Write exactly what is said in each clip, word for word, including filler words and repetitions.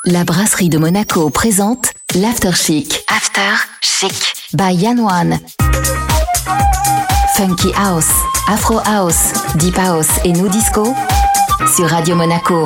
La brasserie de Monaco présente l'After Chic. After Chic by Yann One. Funky House, Afro House, Deep House et Nu Disco sur Radio Monaco.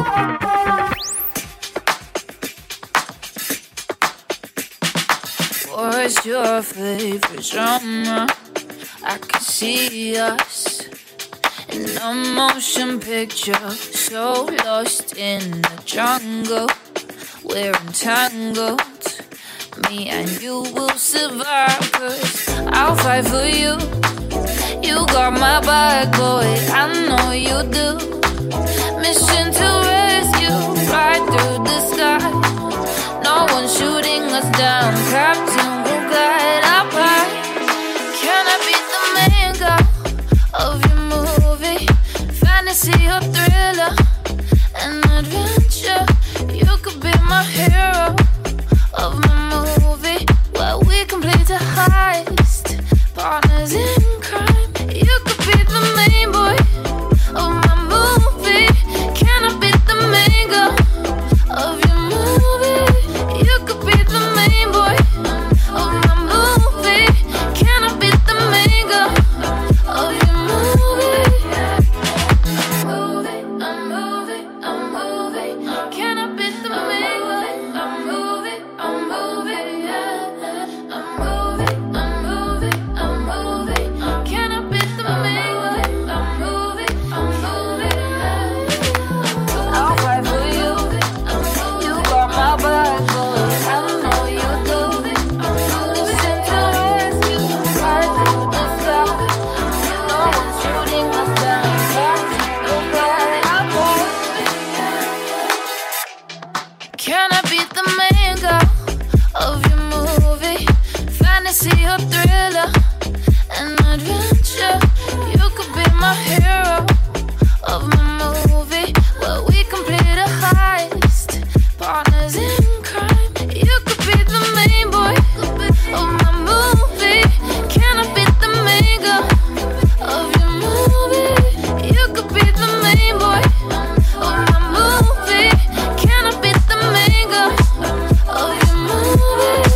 What's your favorite genre? I can see us in a motion picture, so lost in the jungle. We're entangled, me and you will survive, cause I'll fight for you. You got my back, boy, I know you do. Mission to rescue, right through the sky. No one's shooting us down, Captain will guide our path. Can I be the main girl of your movie? Fantasy or thriller, an adventure. You could be my hero of my movie, where we complete a heist, partners in crime. You could be the main boy of my movie. Can I be the main girl of your movie? You could be the main boy of my movie. Can I be the main girl of your movie? I'm moving, I'm moving, I'm moving. Can I be the main girl? I'm moving, I'm moving, yeah. I'm moving, I'm moving, I'm moving. Can I be the main girl? I'm moving, I'm moving, yeah. I'll fight for you. You got my back, boy. I know you do. Listen to rescue, right through the sky. No one's shooting us down. Can I be the main girl of your movie? Fantasy or thriller, an adventure. You could be my hero of my movie, where we complete a heist, partners in crime. You could be the main boy of my movie. Can I be the main girl of your movie? You could be the main boy of my movie. Can I be the main girl of your movie?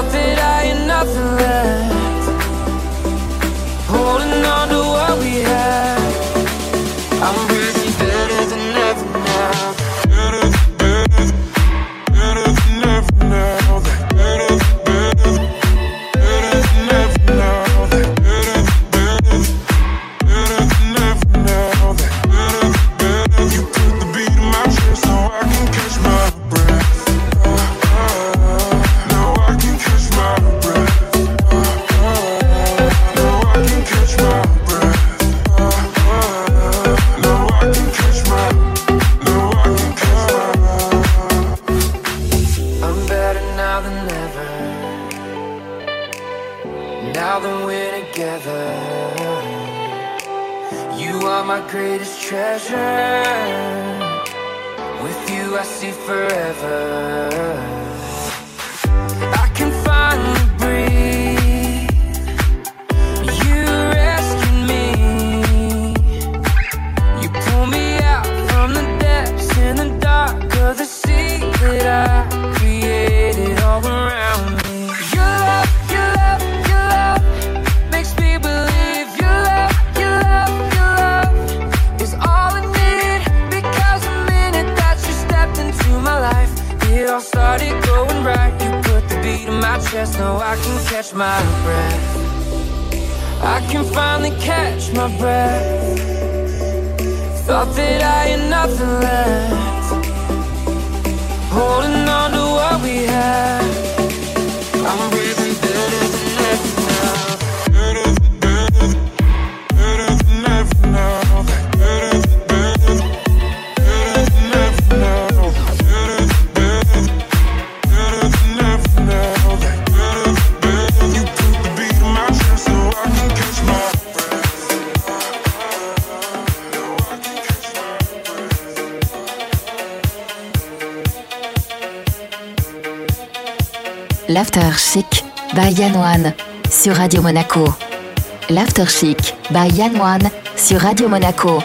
Thought that I had nothing left, holding on to what we had. I'm breathing better than ever now. Better, better, better than ever now. Better, better, better than ever now. Better, better, better than ever now. Better, better. You put the beat in my chest so I can catch my breath. Uh, uh, now I can catch my breath. Uh, uh, now I can catch my breath. Uh, uh, now I can catch my, now I can catch my. I'm better now than ever. Now that we're together, you are my greatest treasure. With you I see forever. I can finally breathe. You rescued me. You pull me out from the depths in the dark of the sea that I created all around me. Your love, your love, your love makes me believe. Your love, your love, your love is all I need. Because the minute that you stepped into my life, it all started going right. You put the beat in my chest, now I can catch my breath. I can finally catch my breath. Thought that I had nothing left, holding on to what we had. I'm breathing better than ever now. Better, better, better than ever now. Better, better, better than ever now. Better, better, better than ever now. Better, better. You put the beat in my chest so I can catch my breath. Now I can catch my L'After Chic by Yann One sur Radio Monaco. L'After Chic by Yann One sur Radio Monaco.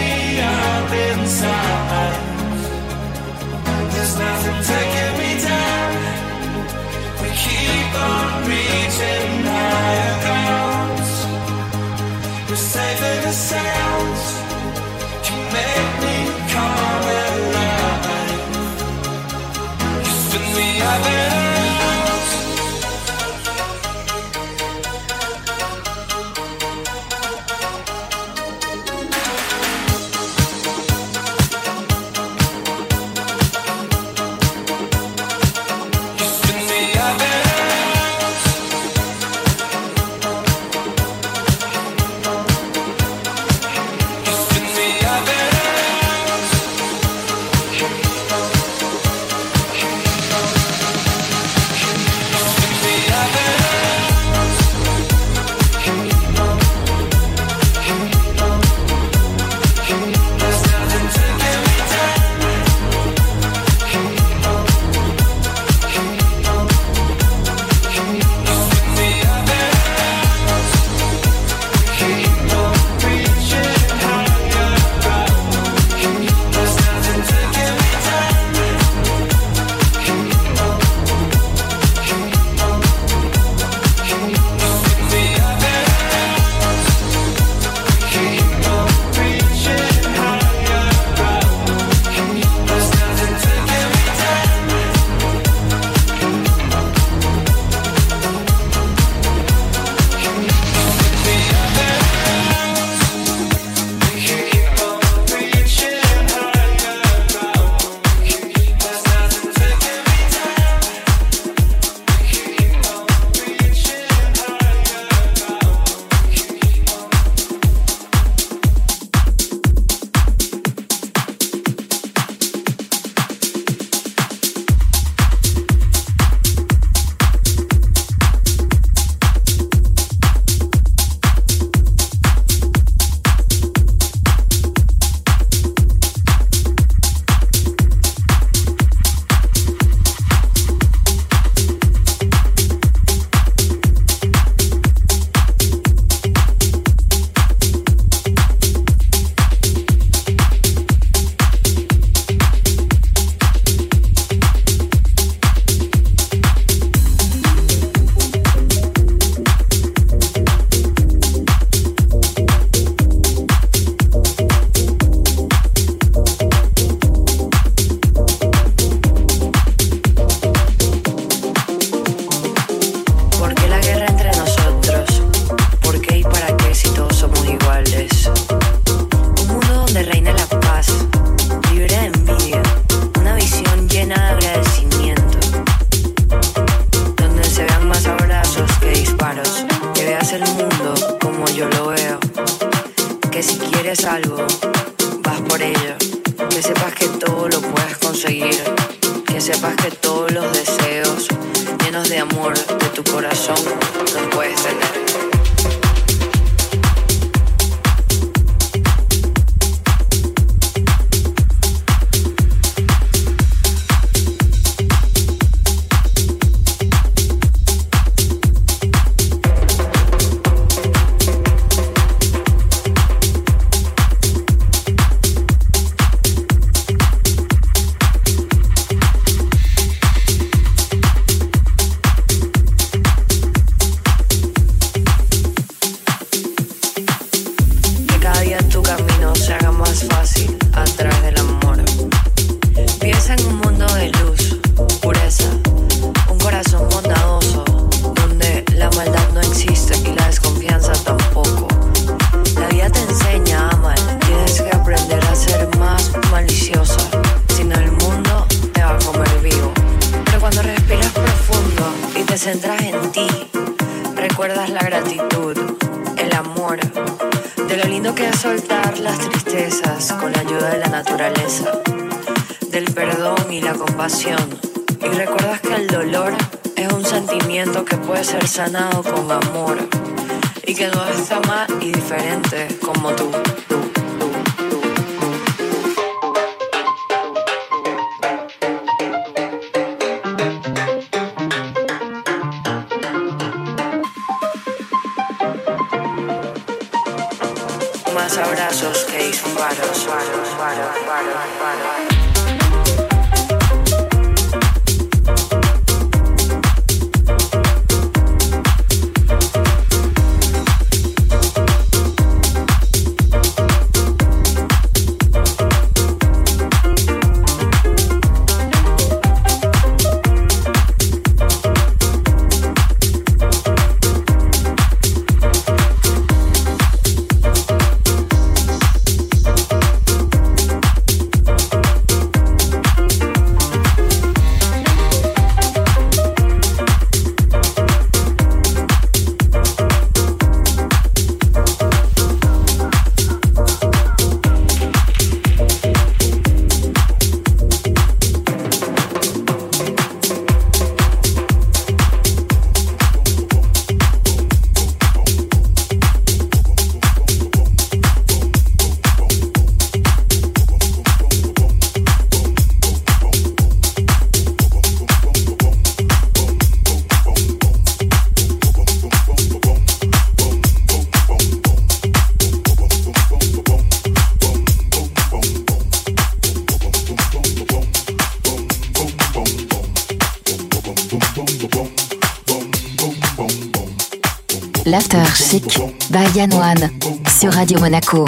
There's nothing taking me down. sepas que todos los deseos llenos de amor de tu corazón los puedes tener. Y recuerdas que el dolor es un sentimiento que puede ser sanado con amor y que no está mal y diferente como tú. Más abrazos que disparos, paros, paros, paros, paros. L'After Chic by Yann One sur Radio Monaco.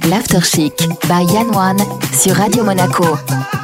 l'After Chic by Yann One sur Radio Monaco.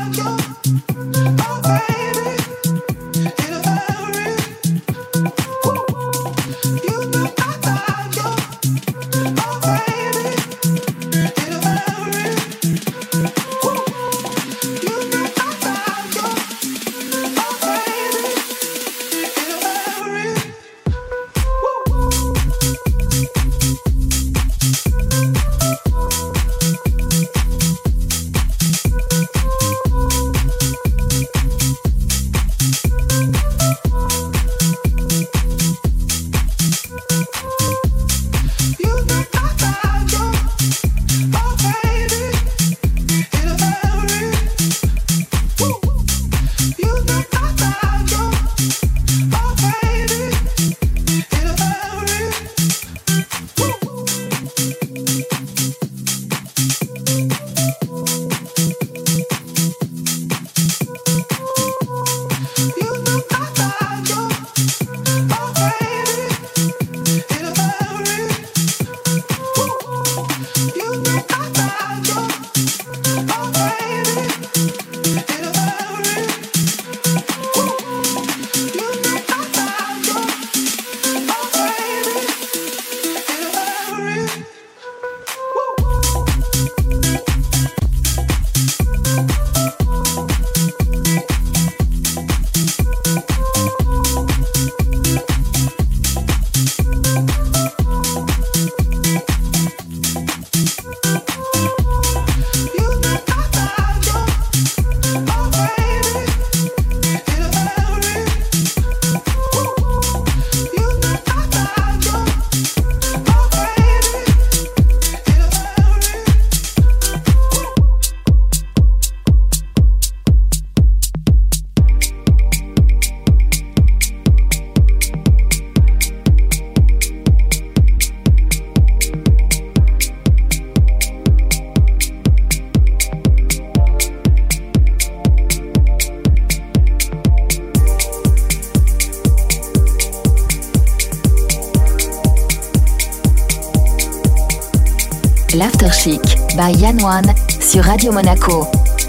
L'After Chic by Yann One sur Radio Monaco.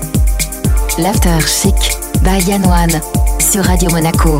L'After Chic by Yann One sur Radio Monaco.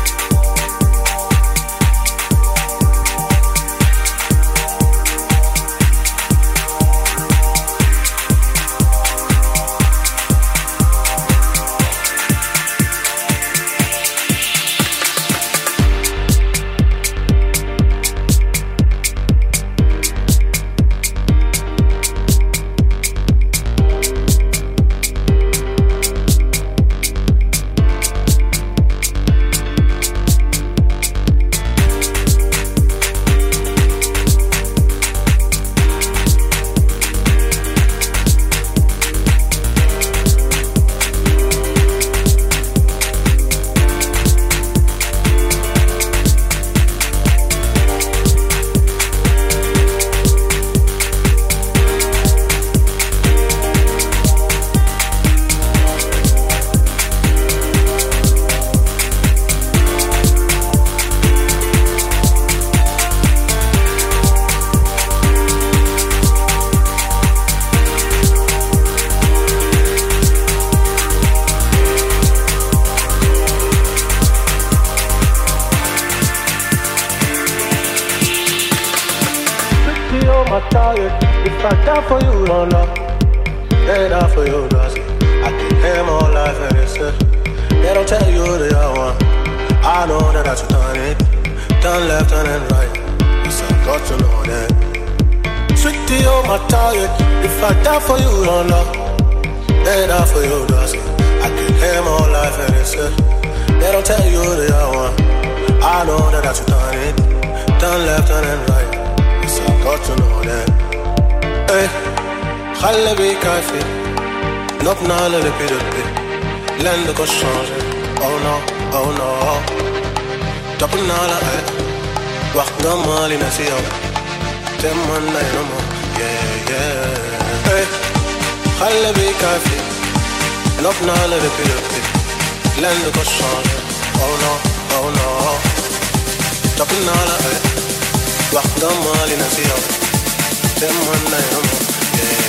If I die for you, don't know. They die for you, does it? I can hear my life and it's it. They don't tell you the other one. I know that that's done it. Done left and then right. Yes, I got to know that. Sweetie, you're my target. If I die for you, don't know. They die for you, does it? I can hear my life and it's it. They don't tell you the other one. I know that that's done it. Done left and then right. Yes, I got to know that. Hey, خلي بيك عافية نبنا للبي للبي لن لكو changer. Oh no, oh no. جبنا على ايه وقت مالي نسيو تمنى ينمو. Yeah, yeah. Hey, خلي بيك عافية نبنا للبي للبي لن لكو changer. Oh no, oh no. جبنا على ايه وقت مالي نسيو تمنى ينمو. Yeah.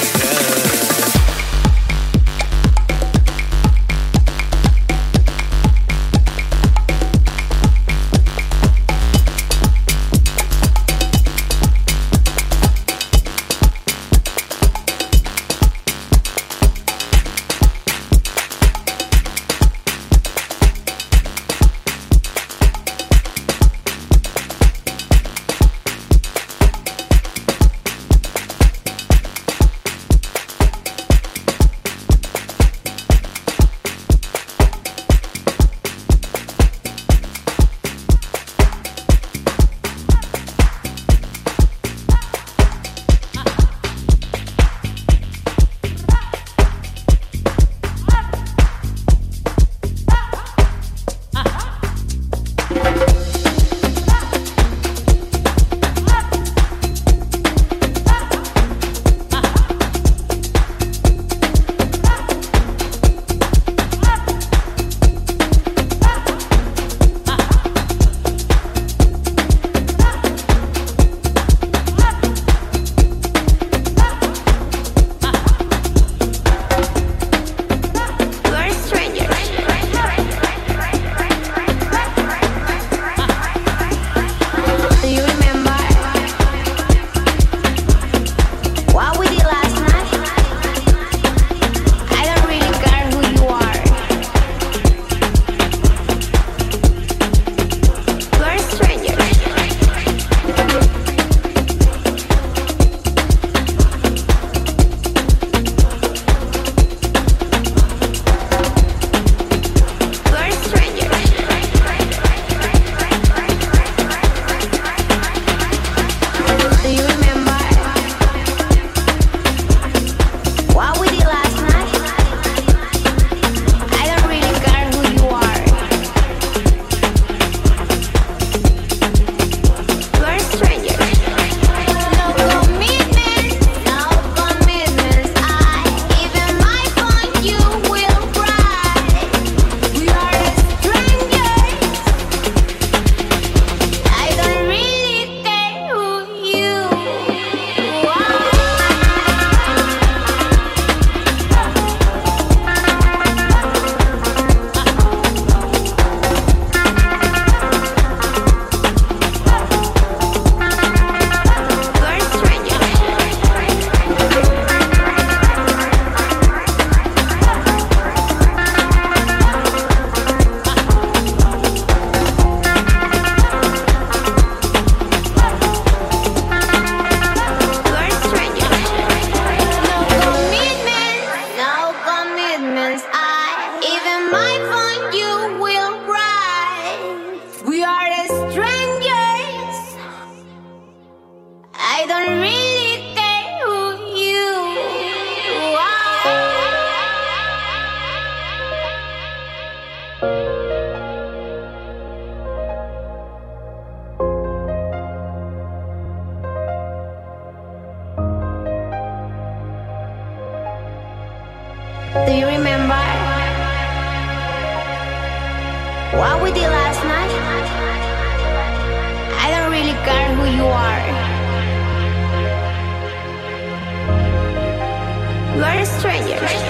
Do you remember what we did last night? I don't really care who you are. We're strangers.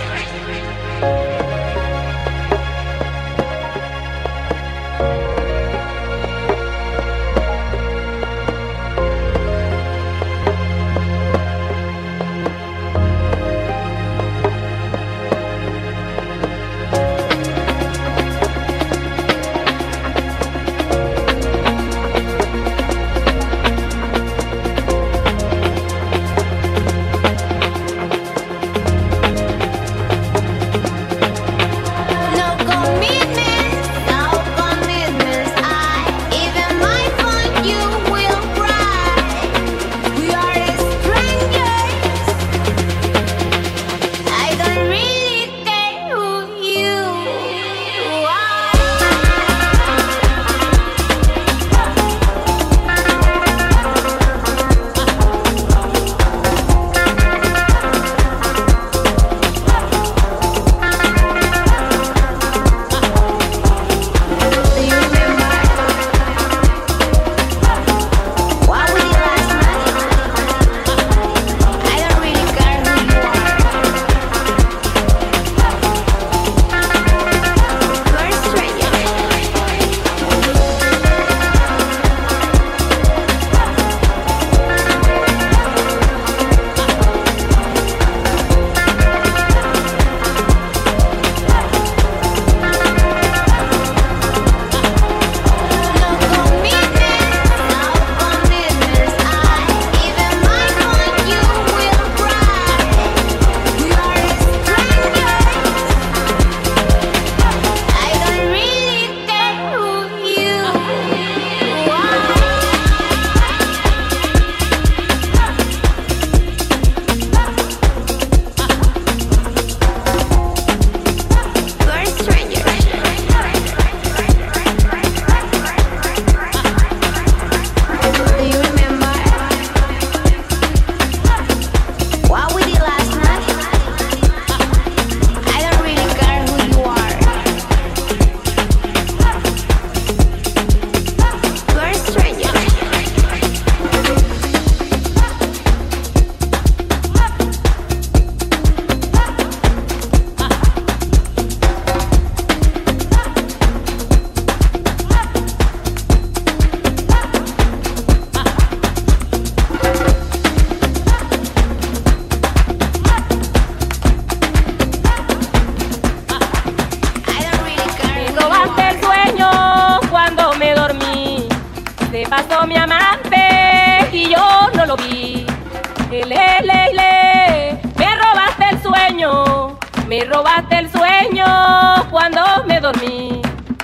pasó mi amante y yo no lo vi. Le, le, le, me robaste el sueño, me robaste el sueño cuando me dormí.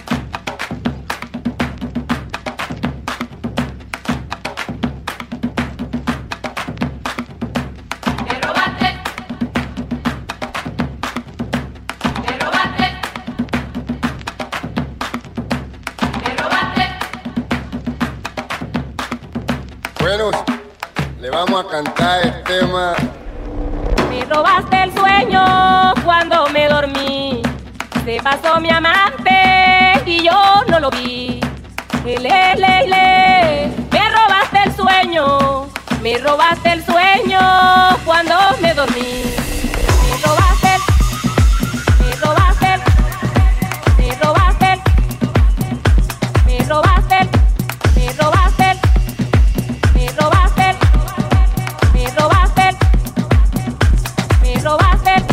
Le vamos a cantar el tema. Me robaste el sueño cuando me dormí. Se pasó mi amante y yo no lo vi. Le, le, le, me robaste el sueño, me robaste el sueño cuando me dormí. Me robaste, me robaste, me robaste, me robaste, me robaste. Me robaste, me robaste, me robaste.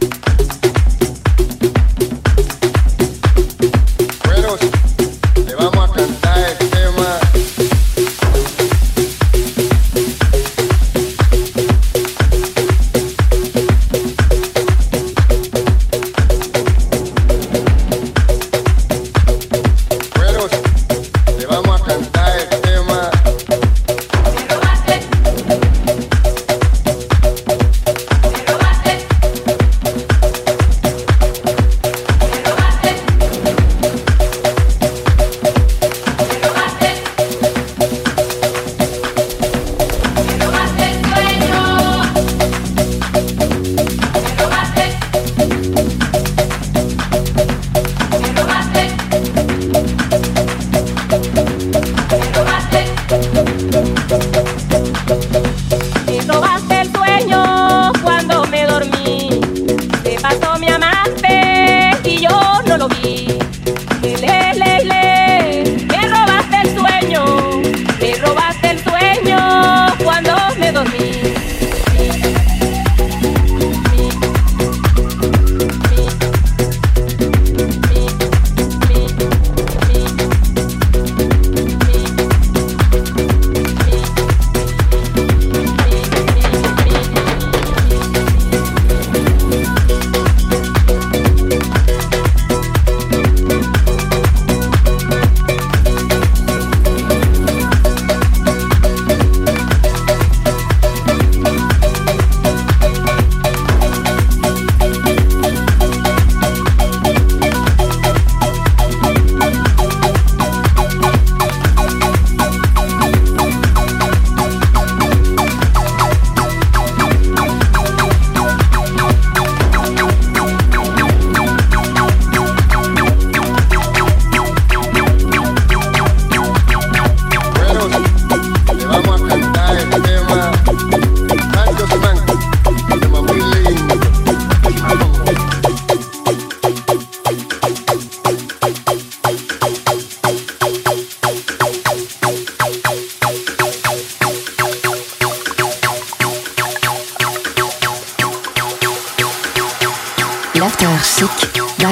Bueno, le vamos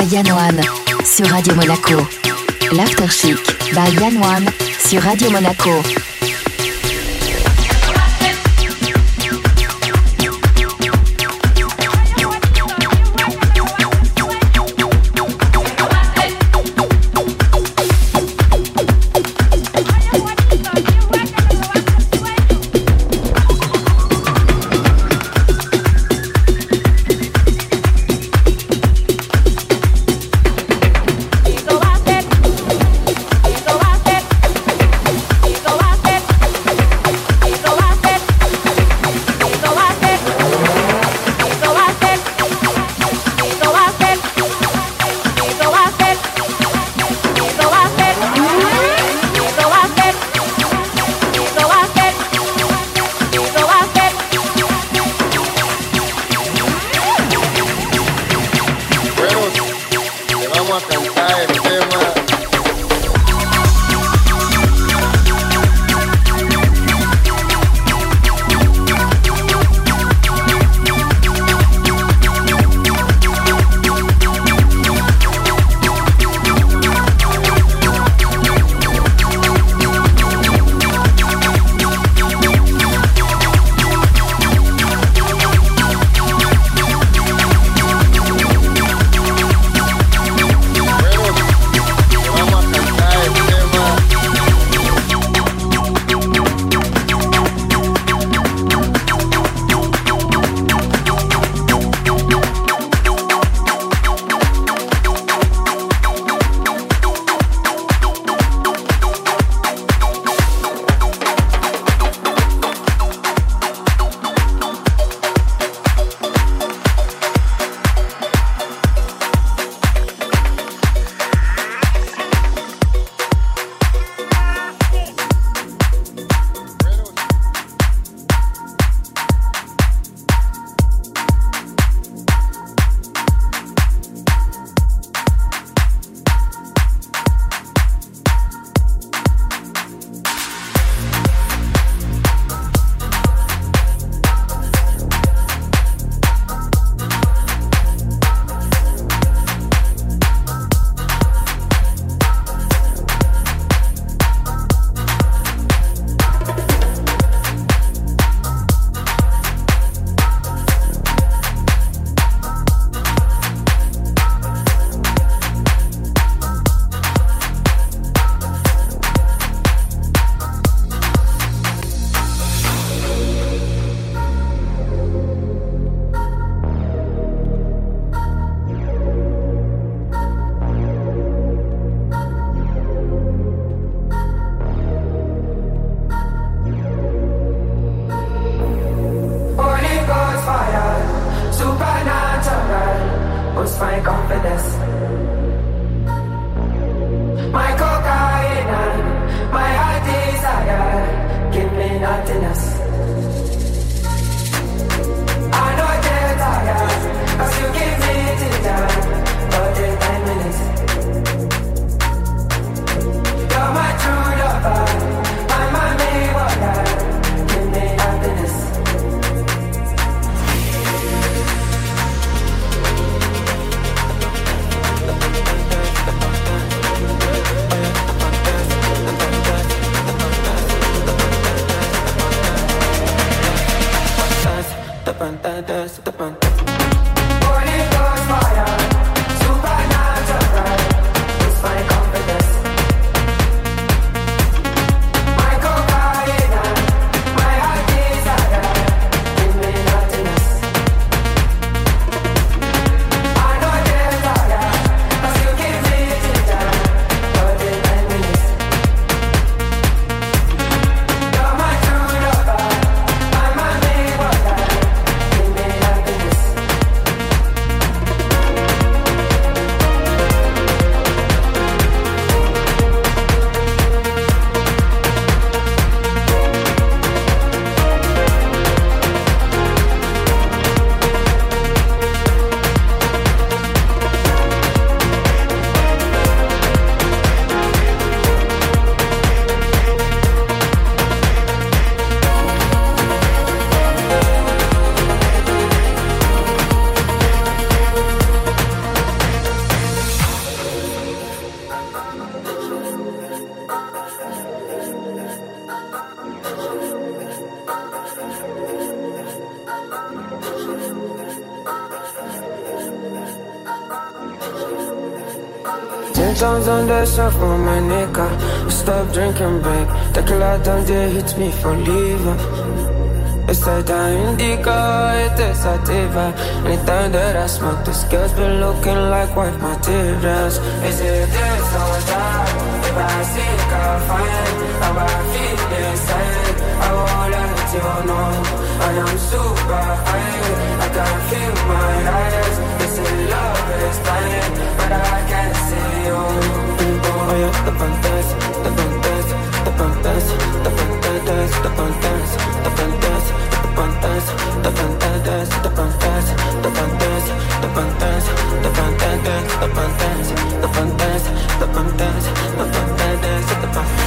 Yann One sur Radio Monaco. L'After Chic by Yann One sur Radio Monaco. Go out Temps en dessin for my nigga. Stop drinking, babe. Tequila don't dare hit me for liver. Esta indica, esta sativa. Anytime that I smoke, this girl's been looking like white materials. Is it this or that? If I see it, I'll find. How I feel inside, I won't let you know. I am super high, I can feel my eyes. This is love is dying, but I can't see you. Oh yeah, the fantasy, the fantasy, the fantasy, the fantasy, the fantasy, the fantasy, the fantasy, the fantasy, the fantasy, the fantasy, the fantasy, the fantasy, the fantasy, the fantasy, the fantasy, the fantasy, the fantasy.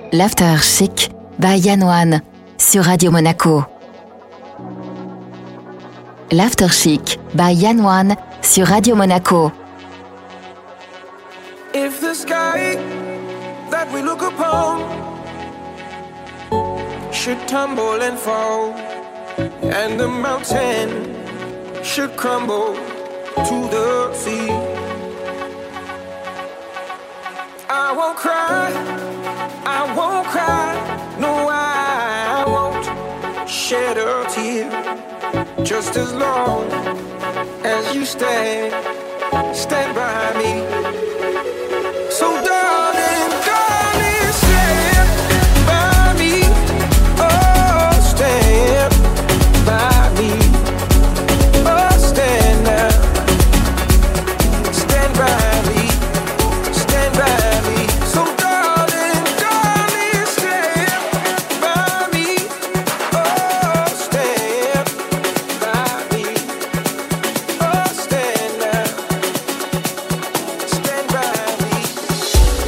l'After Chic by Yann One sur Radio Monaco. L'After Chic by Yann One sur Radio Monaco. If the sky that we look upon should tumble and fall, and the mountain should crumble to the sea, I won't cry, I won't cry, no, I won't shed a tear, just as long as you stand, stand by me. So darling, darling, stand by me, oh, stand by me, oh, stand now, stand by me, stand by me. So darling, darling, stand by me, oh, stand by me, oh, stand now, stand by me.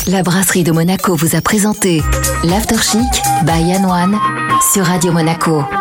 La brasserie de Monaco vous a présenté l'After Chic by Yann One sur Radio Monaco.